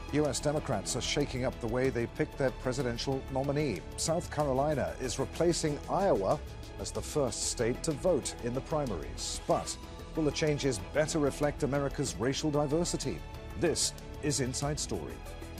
U.S. Democrats are shaking up the way they pick their presidential nominee. South Carolina is replacing Iowa as the first state to vote in the primaries. But will the changes better reflect America's racial diversity? This is Inside Story.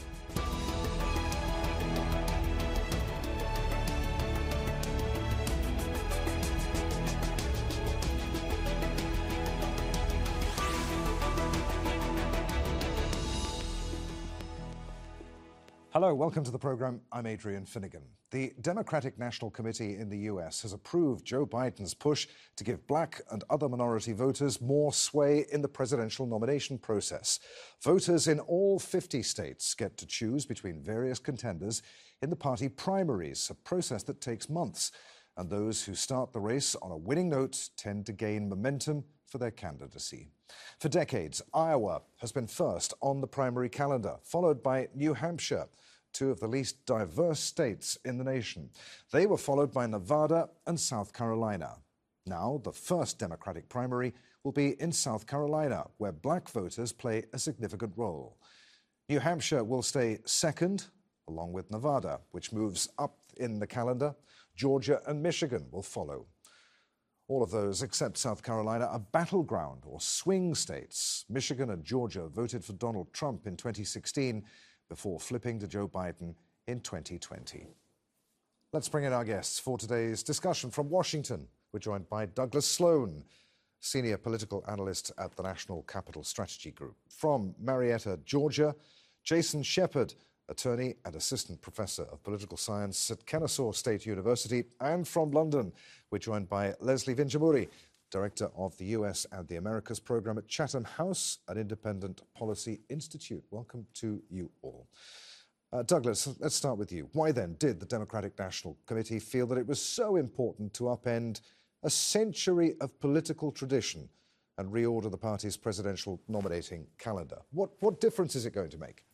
Hello, welcome to the program. I'm Adrian Finnegan. The Democratic National Committee in the U.S. has approved Joe Biden's push to give black and other minority voters more sway in the presidential nomination process. Voters in all 50 states get to choose between various contenders in the party primaries, a process that takes months. And those who start the race on a winning note tend to gain momentum for their candidacy. For decades, Iowa has been first on the primary calendar, followed by New Hampshire, two of the least diverse states in the nation. They were followed by Nevada and South Carolina. Now, the first Democratic primary will be in South Carolina, where black voters play a significant role. New Hampshire will stay second, along with Nevada, which moves up in the calendar. Georgia and Michigan will follow. All of those, except South Carolina, are battleground or swing states. Michigan and Georgia voted for Donald Trump in 2016 before flipping to Joe Biden in 2020. Let's bring in our guests for today's discussion. From Washington, we're joined by Douglas Sloan, senior political analyst at the National Capital Strategy Group. From Marietta, Georgia, Jason Shepard, attorney and assistant professor of political science at Kennesaw State University. And from London, we're joined by Leslie Vinjamuri, director of the US and the Americas program at Chatham House, an independent policy institute. Welcome to you all. Douglas, let's start with you. Why then did the Democratic National Committee feel that it was so important to upend a century of political tradition and reorder the party's presidential nominating calendar? What difference is it going to make?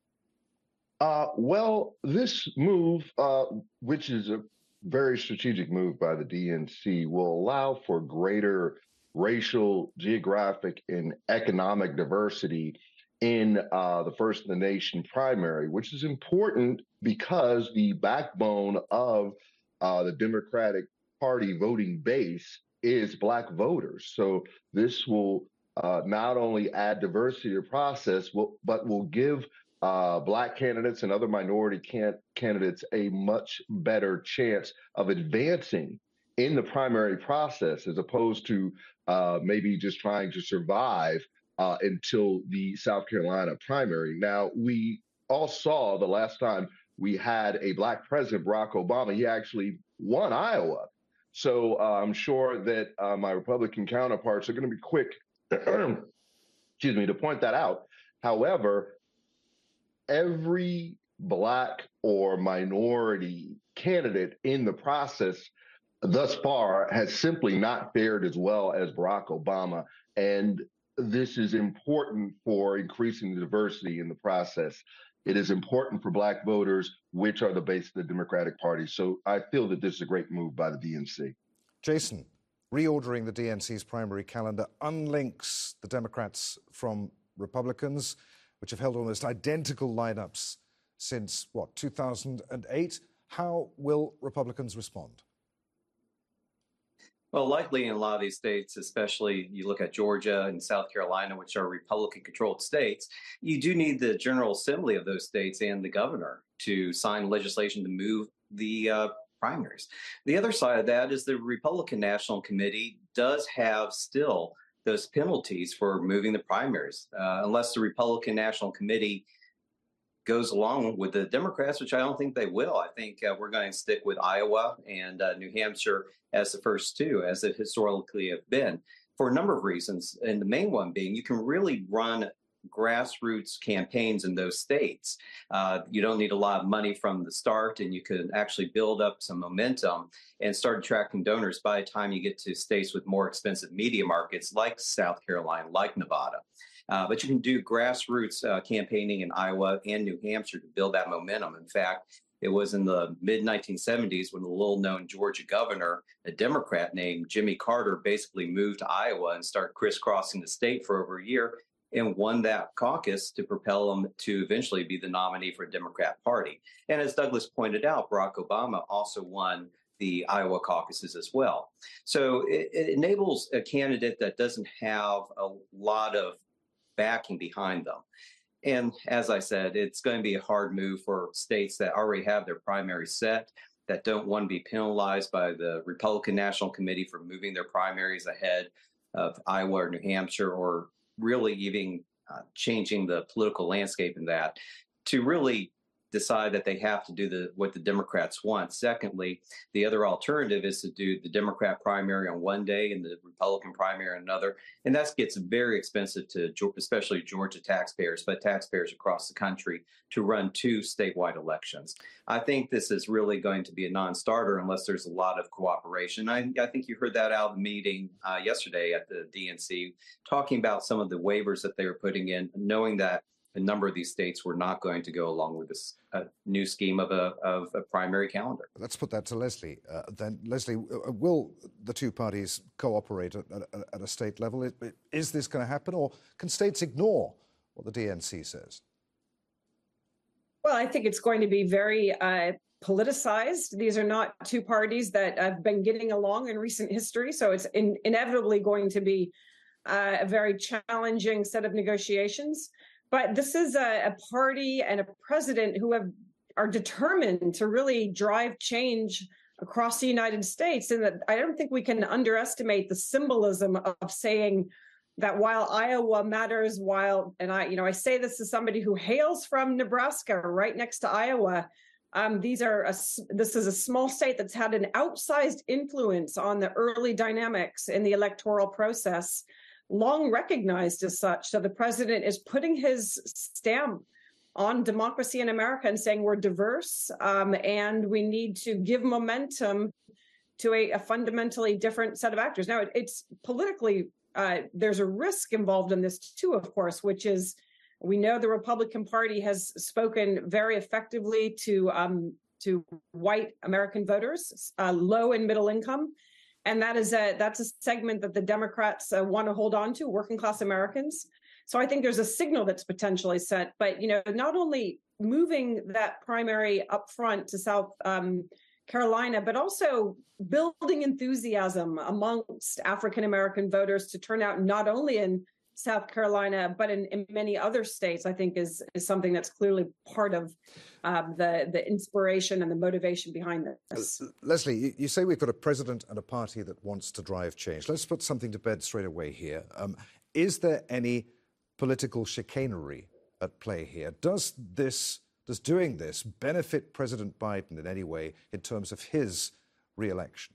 Well, this move, which is a very strategic move by the DNC, will allow for greater racial, geographic, and economic diversity in the First in the Nation primary, which is important because the backbone of the Democratic Party voting base is black voters. So this will not only add diversity to the process, but will give black candidates and other minority candidates a much better chance of advancing in the primary process, as opposed to maybe just trying to survive until the South Carolina primary. Now, we all saw the last time we had a black president, Barack Obama, he actually won Iowa. So I'm sure that my Republican counterparts are going to be quick, excuse me, to point that out. However, every black or minority candidate in the process thus far has simply not fared as well as Barack Obama. And this is important for increasing the diversity in the process. It is important for black voters, which are the base of the Democratic Party. So I feel that this is a great move by the DNC. Jason, reordering the DNC's primary calendar unlinks the Democrats from Republicans, which have held almost identical lineups since, 2008? How will Republicans respond? Well, likely in a lot of these states, especially you look at Georgia and South Carolina, which are Republican-controlled states, you do need the General Assembly of those states and the governor to sign legislation to move the primaries. The other side of that is the Republican National Committee does have still those penalties for moving the primaries, unless the Republican National Committee goes along with the Democrats, which I don't think they will. I think we're going to stick with Iowa and New Hampshire as the first two, as it historically have been, for a number of reasons. And the main one being you can really run grassroots campaigns in those states. You don't need a lot of money from the start, and you can actually build up some momentum and start attracting donors by the time you get to states with more expensive media markets like South Carolina, like Nevada. But you can do grassroots campaigning in Iowa and New Hampshire to build that momentum. In fact, it was in the mid-1970s when the little-known Georgia governor, a Democrat named Jimmy Carter, basically moved to Iowa and started crisscrossing the state for over a year, and won that caucus to propel him to eventually be the nominee for the Democrat Party. And as Douglas pointed out, Barack Obama also won the Iowa caucuses as well. So it enables a candidate that doesn't have a lot of backing behind them. And as I said, it's going to be a hard move for states that already have their primary set, that don't want to be penalized by the Republican National Committee for moving their primaries ahead of Iowa or New Hampshire, or really even changing the political landscape in that, to really decide that they have to do what the Democrats want. Secondly, the other alternative is to do the Democrat primary on one day and the Republican primary on another. And that gets very expensive to especially Georgia taxpayers, but taxpayers across the country, to run two statewide elections. I think this is really going to be a non-starter unless there's a lot of cooperation. I think you heard that out of the meeting yesterday at the DNC, talking about some of the waivers that they were putting in, knowing that a number of these states were not going to go along with this new scheme of a primary calendar. Let's put that to Leslie. Then, Leslie, will the two parties cooperate at a state level? Is this going to happen, or can states ignore what the DNC says? Well, I think it's going to be very politicized. These are not two parties that have been getting along in recent history, so it's inevitably going to be a very challenging set of negotiations. But this is a party and a president who are determined to really drive change across the United States. And that I don't think we can underestimate the symbolism of saying that while Iowa matters, I say this as somebody who hails from Nebraska, right next to Iowa. This is a small state that's had an outsized influence on the early dynamics in the electoral process, long recognized as such. So the president is putting his stamp on democracy in America and saying we're diverse, and we need to give momentum to a fundamentally different set of actors. Now, it's politically, there's a risk involved in this too, of course, which is we know the Republican Party has spoken very effectively to white American voters, low and middle income. And that's a segment that the Democrats want to hold on to, working class Americans. So I think there's a signal that's potentially set. But, not only moving that primary up front to South Carolina, but also building enthusiasm amongst African American voters to turn out not only in South Carolina, but in many other states, I think is something that's clearly part of the inspiration and the motivation behind this. Leslie, you say we've got a president and a party that wants to drive change. Let's put something to bed straight away here. Is there any political chicanery at play here? Does doing this benefit President Biden in any way in terms of his re-election?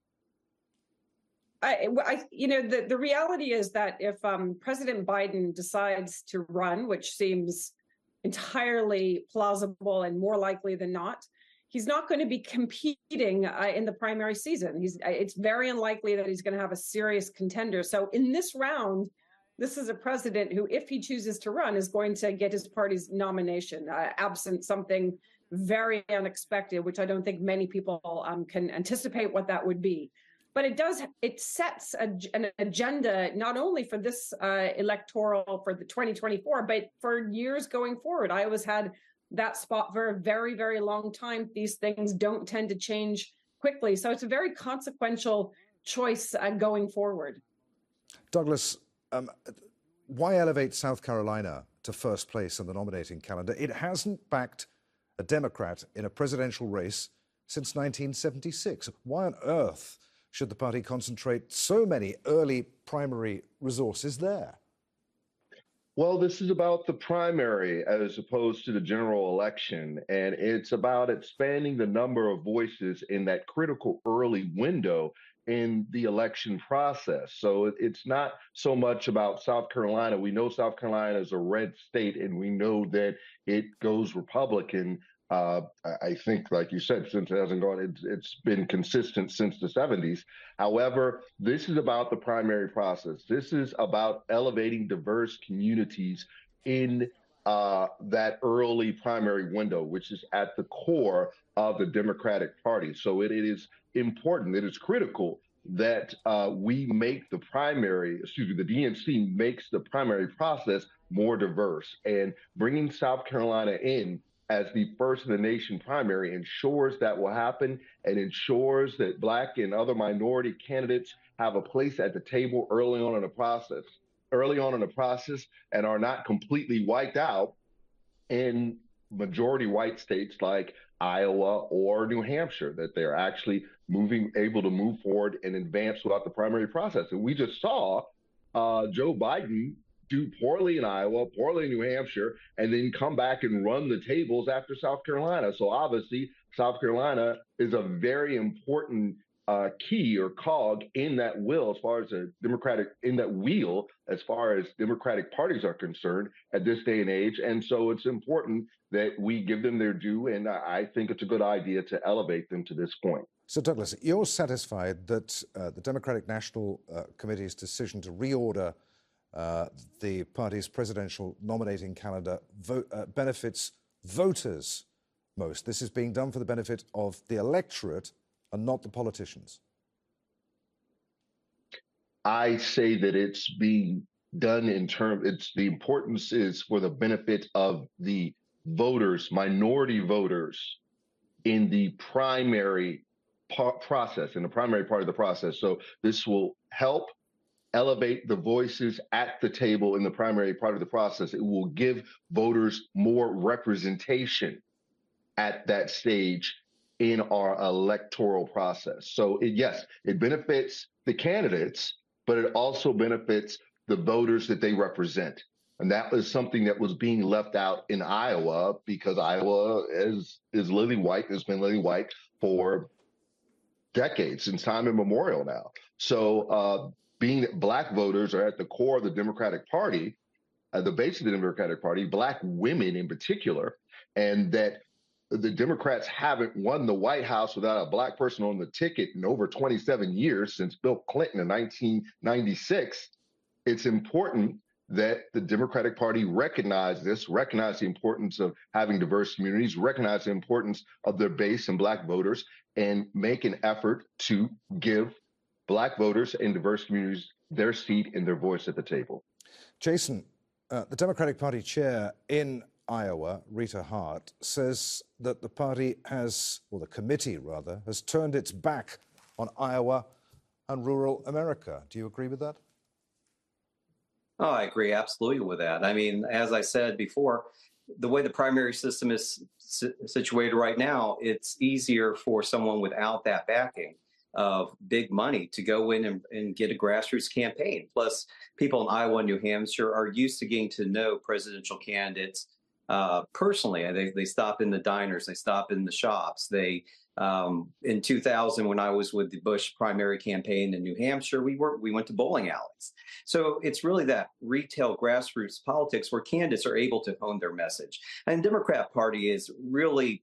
The reality is that if President Biden decides to run, which seems entirely plausible and more likely than not, he's not going to be competing in the primary season. It's very unlikely that he's going to have a serious contender. So in this round, this is a president who, if he chooses to run, is going to get his party's nomination, absent something very unexpected, which I don't think many people can anticipate what that would be. But it sets an agenda not only for this electoral for the 2024, but for years going forward. Iowa's had that spot for a very, very long time. These things don't tend to change quickly. So it's a very consequential choice going forward. Douglas, why elevate South Carolina to first place on the nominating calendar? It hasn't backed a Democrat in a presidential race since 1976. Why on earth should the party concentrate so many early primary resources there? Well, this is about the primary as opposed to the general election, and it's about expanding the number of voices in that critical early window in the election process. So it's not so much about South Carolina. We know South Carolina is a red state, and we know that it goes Republican. I think, like you said, since it hasn't gone, it's been consistent since the 70s. However, this is about the primary process. This is about elevating diverse communities in that early primary window, which is at the core of the Democratic Party. So it is important, it is critical that we make the the DNC makes the primary process more diverse. And bringing South Carolina in as the first in the nation primary ensures that will happen and ensures that Black and other minority candidates have a place at the table early on in the process, and are not completely wiped out in majority white states like Iowa or New Hampshire, that they're actually able to move forward and advance throughout the primary process. And we just saw Joe Biden do poorly in Iowa, poorly in New Hampshire, and then come back and run the tables after South Carolina. So obviously, South Carolina is a very important key or cog in that wheel as far as as far as Democratic parties are concerned at this day and age. And so it's important that we give them their due. And I think it's a good idea to elevate them to this point. So, Douglas, you're satisfied that the Democratic National Committee's decision to reorder the party's presidential nominating calendar benefits voters most? This is being done for the benefit of the electorate and not the politicians. I say that it's being done the importance is for the benefit of the voters, minority voters in the primary process, in the primary part of the process. So this will help elevate the voices at the table in the primary part of the process. It will give voters more representation at that stage in our electoral process. So it benefits the candidates, but it also benefits the voters that they represent. And that was something that was being left out in Iowa, because Iowa is lily white, has been lily white for decades, since time immemorial now. So being that Black voters are at the core of the Democratic Party, the base of the Democratic Party, Black women in particular, and that the Democrats haven't won the White House without a Black person on the ticket in over 27 years, since Bill Clinton in 1996. It's important that the Democratic Party recognize the importance of having diverse communities, recognize the importance of their base and Black voters, and make an effort to give Black voters in diverse communities their seat and their voice at the table. Jason, the Democratic Party chair in Iowa, Rita Hart, says that the party the committee rather, has turned its back on Iowa and rural America. Do you agree with that? Oh, I agree absolutely with that. I mean, as I said before, the way the primary system is situated right now, it's easier for someone without that backing of big money to go in and get a grassroots campaign. Plus, people in Iowa and New Hampshire are used to getting to know presidential candidates personally. They stop in the diners, they stop in the shops. In 2000, when I was with the Bush primary campaign in New Hampshire, we went to bowling alleys. So it's really that retail grassroots politics where candidates are able to hone their message. And the Democrat Party is really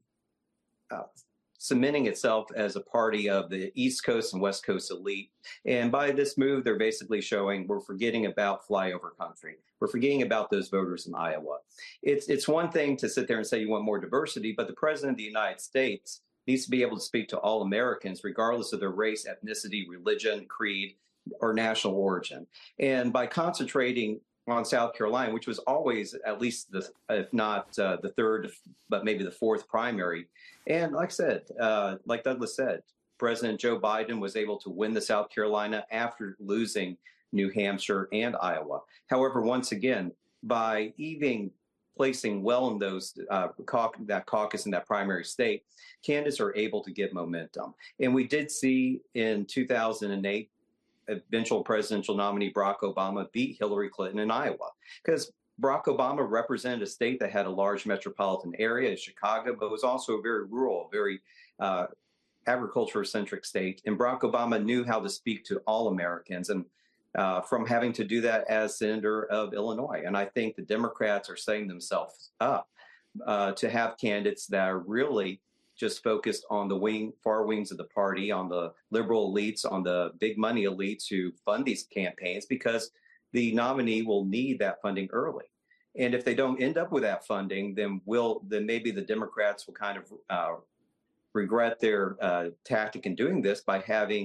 cementing itself as a party of the East Coast and West Coast elite. And by this move, they're basically showing we're forgetting about flyover country. We're forgetting about those voters in Iowa. It's one thing to sit there and say you want more diversity, but the president of the United States needs to be able to speak to all Americans, regardless of their race, ethnicity, religion, creed, or national origin. And by concentrating on South Carolina, which was always at least if not the third, but maybe the fourth primary. And like I said, like Douglas said, President Joe Biden was able to win the South Carolina after losing New Hampshire and Iowa. However, once again, by even placing well in those that caucus in that primary state, candidates are able to get momentum. And we did see in 2008, eventual presidential nominee Barack Obama beat Hillary Clinton in Iowa, because Barack Obama represented a state that had a large metropolitan area, Chicago, but was also a very rural, very agriculture-centric state. And Barack Obama knew how to speak to all Americans, and from having to do that as senator of Illinois. And I think the Democrats are setting themselves up to have candidates that are really just focused on the far wings of the party, on the liberal elites, on the big money elites who fund these campaigns, because the nominee will need that funding early. And if they don't end up with that funding, then maybe the Democrats will kind of regret their tactic in doing this by having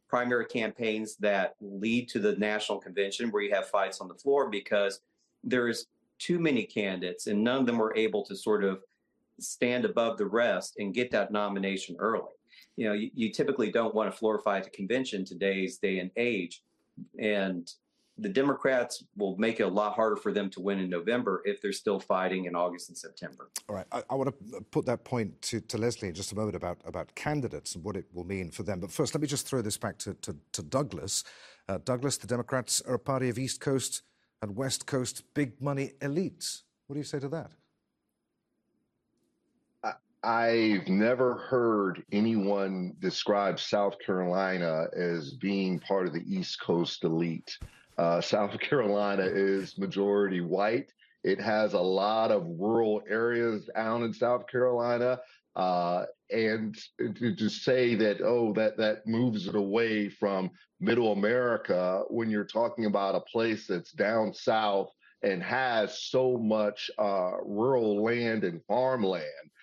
primary campaigns that lead to the national convention where you have fights on the floor, because there is too many candidates and none of them were able to sort of stand above the rest and get that nomination early. You typically don't want a floor fight at a convention today's day and age. And the Democrats will make it a lot harder for them to win in November if they're still fighting in August and September. All right. I want to put that point to Leslie in just a moment about candidates and what it will mean for them. But first, let me just throw this back to Douglas. Douglas, the Democrats are a party of East Coast and West Coast big money elites. What do you say to that? I've never heard anyone describe South Carolina as being part of the East Coast elite. South Carolina is majority white. It has a lot of rural areas down in South Carolina. And to say that, that moves it away from middle America when you're talking about a place that's down south and has so much rural land and farmland,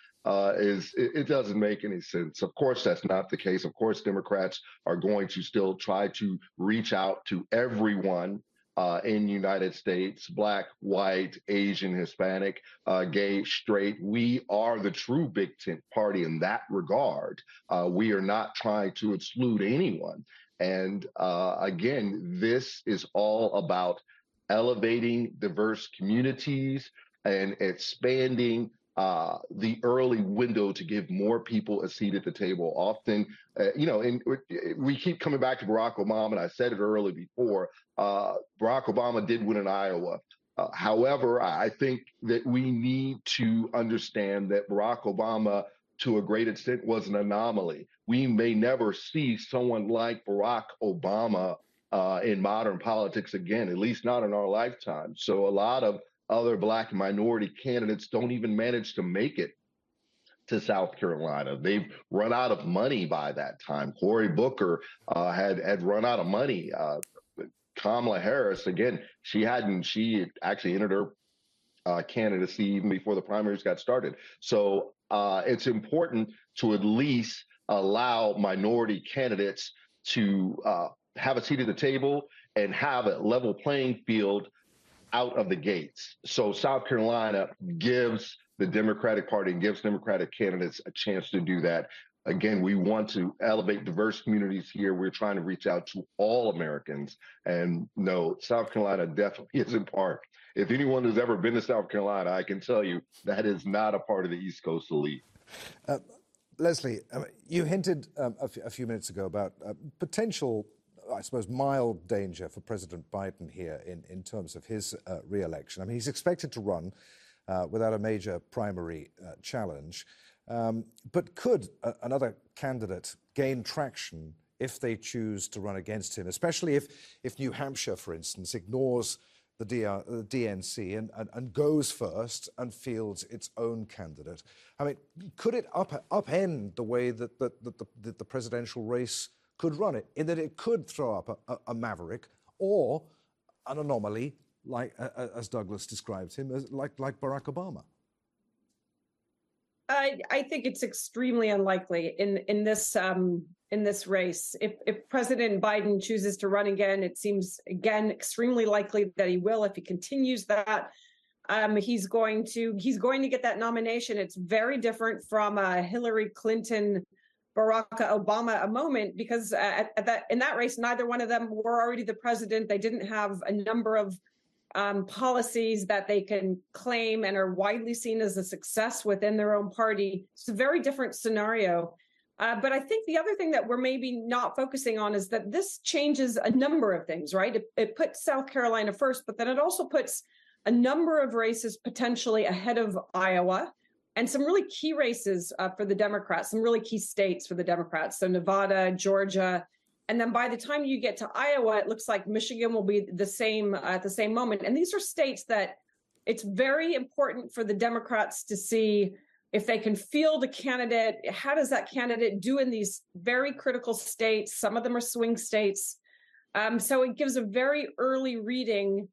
it doesn't make any sense. Of course, that's not the case. Of course, Democrats are going to still try to reach out to everyone in the United States, Black, white, Asian, Hispanic, gay, straight. We are the true big tent party in that regard. We are not trying to exclude anyone. And again, this is all about elevating diverse communities and expanding the early window to give more people a seat at the table. Often, and we keep coming back to Barack Obama, and I said it early before, Barack Obama did win in Iowa. However, I think that we need to understand that Barack Obama, to a great extent, was an anomaly. We may never see someone like Barack Obama in modern politics again, at least not in our lifetime. So a lot of other Black and minority candidates don't even manage to make it to South Carolina. They've run out of money by that time. Cory Booker had run out of money. Kamala Harris, again, she actually entered her candidacy even before the primaries got started. So it's important to at least allow minority candidates to have a seat at the table and have a level playing field out of the gates. So South Carolina gives the Democratic Party and gives Democratic candidates a chance to do that. Again, we want to elevate diverse communities here. We're trying to reach out to all Americans. And no, South Carolina definitely isn't part. If anyone has ever been to South Carolina, I can tell you that is not a part of the East Coast elite. Leslie, you hinted a few minutes ago about potential, I suppose, mild danger for President Biden here in terms of his re-election. I mean, he's expected to run without a major primary challenge. But could another candidate gain traction if they choose to run against him, especially if New Hampshire, for instance, ignores the DNC and goes first and fields its own candidate? I mean, could it upend the way that the presidential race could run it, in that it could throw up a maverick or an anomaly, like as Douglas describes him, like Barack Obama? I think it's extremely unlikely in this race. If President Biden chooses to run again, it seems again extremely likely that he will. If he continues that, he's going to get that nomination. It's very different from Hillary Clinton, Barack Obama a moment, because in that race, neither one of them were already the president. They didn't have a number of policies that they can claim and are widely seen as a success within their own party. It's a very different scenario. But I think the other thing that we're maybe not focusing on is that this changes a number of things, right? It puts South Carolina first, but then it also puts a number of races potentially ahead of Iowa, and some really key races for the Democrats, some really key states for the Democrats. So Nevada, Georgia. And then by the time you get to Iowa, it looks like Michigan will be the same at the same moment. And these are states that it's very important for the Democrats to see if they can field a candidate. How does that candidate do in these very critical states? Some of them are swing states. So it gives a very early reading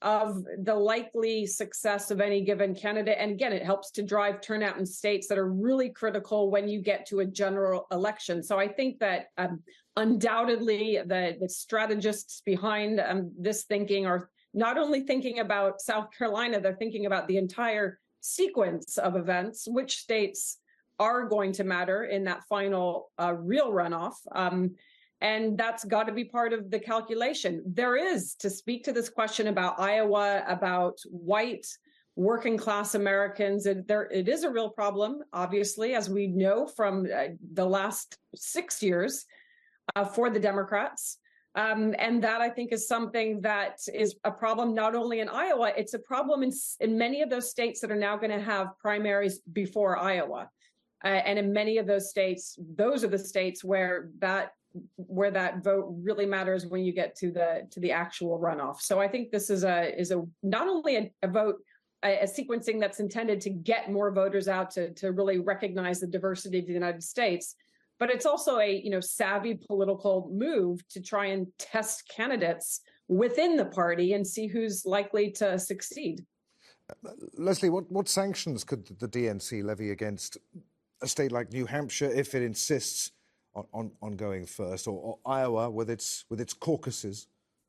of the likely success of any given candidate. And again, it helps to drive turnout in states that are really critical when you get to a general election. So I think that undoubtedly the strategists behind this thinking are not only thinking about South Carolina, they're thinking about the entire sequence of events, which states are going to matter in that final real runoff. And that's got to be part of the calculation. There is, to speak to this question about Iowa, about white working class Americans, it is a real problem, obviously, as we know from the last 6 years for the Democrats. And that, I think, is something that is a problem not only in Iowa, it's a problem in many of those states that are now going to have primaries before Iowa. And in many of those states, those are the states where that vote really matters when you get to the actual runoff. So I think this is not only a vote, a sequencing that's intended to get more voters out to really recognize the diversity of the United States, but it's also a savvy political move to try and test candidates within the party and see who's likely to succeed. Leslie, what sanctions could the DNC levy against a state like New Hampshire if it insists on going first, or Iowa with its caucuses?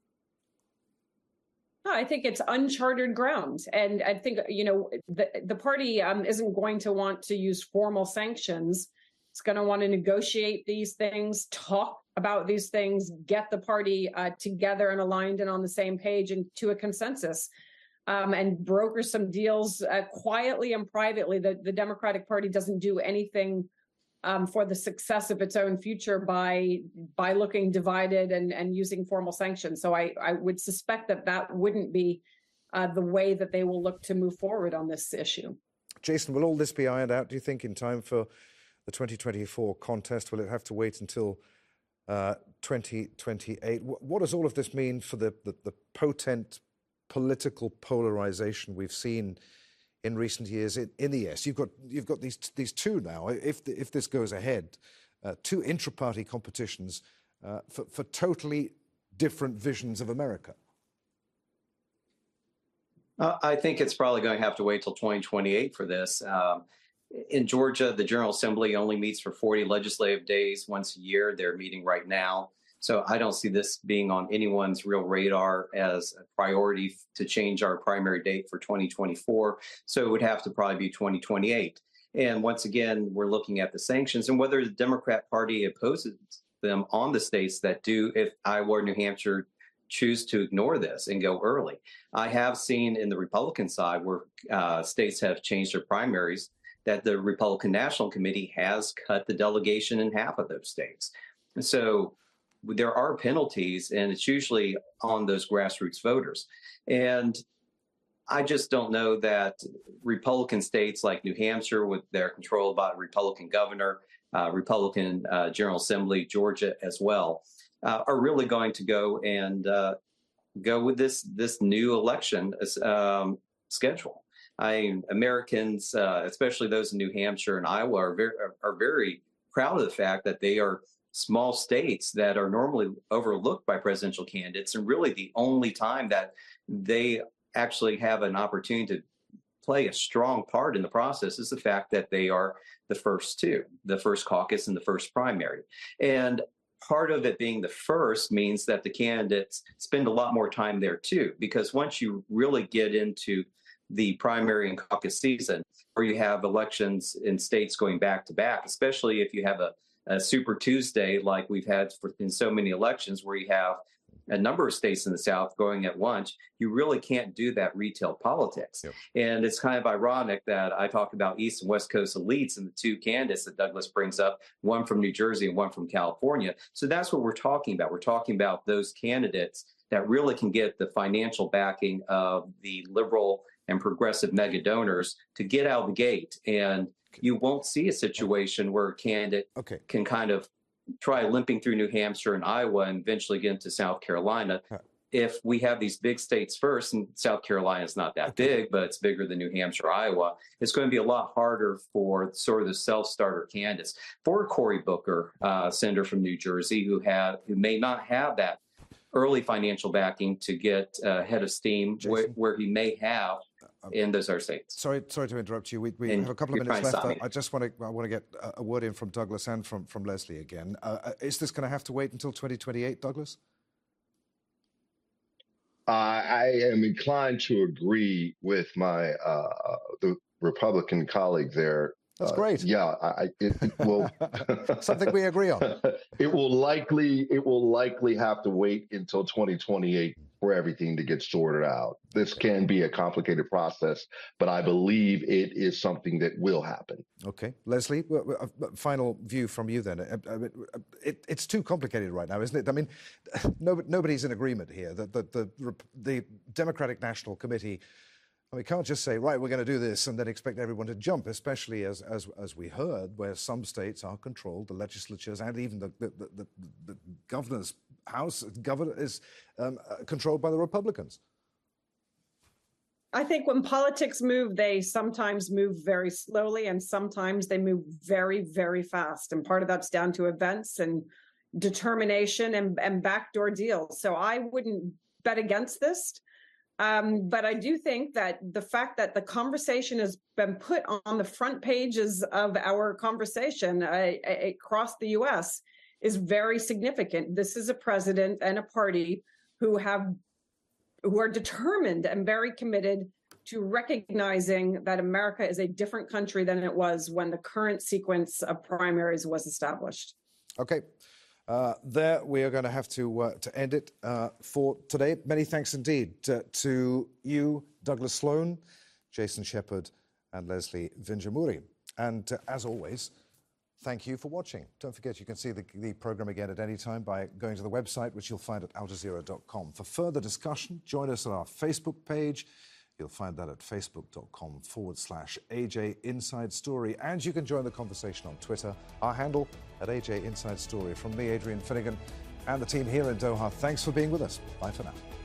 I think it's uncharted ground. And I think, the party isn't going to want to use formal sanctions. It's going to want to negotiate these things, talk about these things, get the party together and aligned and on the same page and to a consensus, and broker some deals quietly and privately. The Democratic Party doesn't do anything for the success of its own future by looking divided and using formal sanctions. So I would suspect that wouldn't be the way that they will look to move forward on this issue. Jason, will all this be ironed out, do you think, in time for the 2024 contest? Will it have to wait until 2028? What does all of this mean for the potent political polarization we've seen in recent years in the US? You've got these two now. If this goes ahead, two intra-party competitions for totally different visions of America. I think it's probably going to have to wait till 2028 for this. In Georgia, the General Assembly only meets for 40 legislative days once a year. They're meeting right now. So I don't see this being on anyone's real radar as a priority to change our primary date for 2024. So it would have to probably be 2028. And once again, we're looking at the sanctions and whether the Democrat Party opposes them on the states that do, if Iowa or New Hampshire choose to ignore this and go early. I have seen in the Republican side where states have changed their primaries that the Republican National Committee has cut the delegation in half of those states. So there are penalties, and it's usually on those grassroots voters. And I just don't know that Republican states like New Hampshire, with their control by a Republican governor, Republican General Assembly, Georgia as well, are really going to go with this new election schedule. Americans, especially those in New Hampshire and Iowa, are very proud of the fact that they are small states that are normally overlooked by presidential candidates, and really the only time that they actually have an opportunity to play a strong part in the process is the fact that they are the first caucus and the first primary. And part of it being the first means that the candidates spend a lot more time there too, because once you really get into the primary and caucus season, where you have elections in states going back to back, especially if you have a Super Tuesday like we've had in so many elections where you have a number of states in the South going at once, you really can't do that retail politics. Yep. And it's kind of ironic that I talk about East and West Coast elites and the two candidates that Douglas brings up, one from New Jersey and one from California. So that's what we're talking about. We're talking about those candidates that really can get the financial backing of the liberal and progressive mega donors to get out of the gate. And you won't see a situation where a candidate can kind of try limping through New Hampshire and Iowa and eventually get into South Carolina. If we have these big states first, and South Carolina is not that big, but it's bigger than New Hampshire, Iowa, it's going to be a lot harder for sort of the self-starter candidates. For Cory Booker, senator from New Jersey, who may not have that early financial backing to get ahead of steam where he may have in those other states. Sorry to interrupt you. We have a couple of minutes left. I just want to get a word in from Douglas and from Leslie again. Is this going to have to wait until 2028, Douglas? I am inclined to agree with my the Republican colleague there. That's great. Yeah, it will something we agree on. It will likely have to wait until 2028 for everything to get sorted out. This can be a complicated process, but I believe it is something that will happen. Okay, Leslie, final view from you then. It's too complicated right now, isn't it? I mean, nobody's in agreement here. The Democratic National Committee. We can't just say, right, we're going to do this and then expect everyone to jump, especially as we heard, where some states are controlled, the legislatures and even the governor's house, governor is controlled by the Republicans. I think when politics move, they sometimes move very slowly and sometimes they move very, very fast. And part of that's down to events and determination and backdoor deals. So I wouldn't bet against this. But I do think that the fact that the conversation has been put on the front pages of our conversation across the U.S. is very significant. This is a president and a party who are determined and very committed to recognizing that America is a different country than it was when the current sequence of primaries was established. Okay. There we are going to have to end it for today. Many thanks indeed to you, Douglas Sloan, Jason Shepard, and Leslie Vinjamuri. And as always, thank you for watching. Don't forget you can see the program again at any time by going to the website, which you'll find at aljazeera.com. For further discussion, join us on our Facebook page. You'll find that at facebook.com/AJ Inside Story. And you can join the conversation on Twitter. Our handle at AJ Inside Story. From me, Adrian Finnegan, and the team here in Doha, thanks for being with us. Bye for now.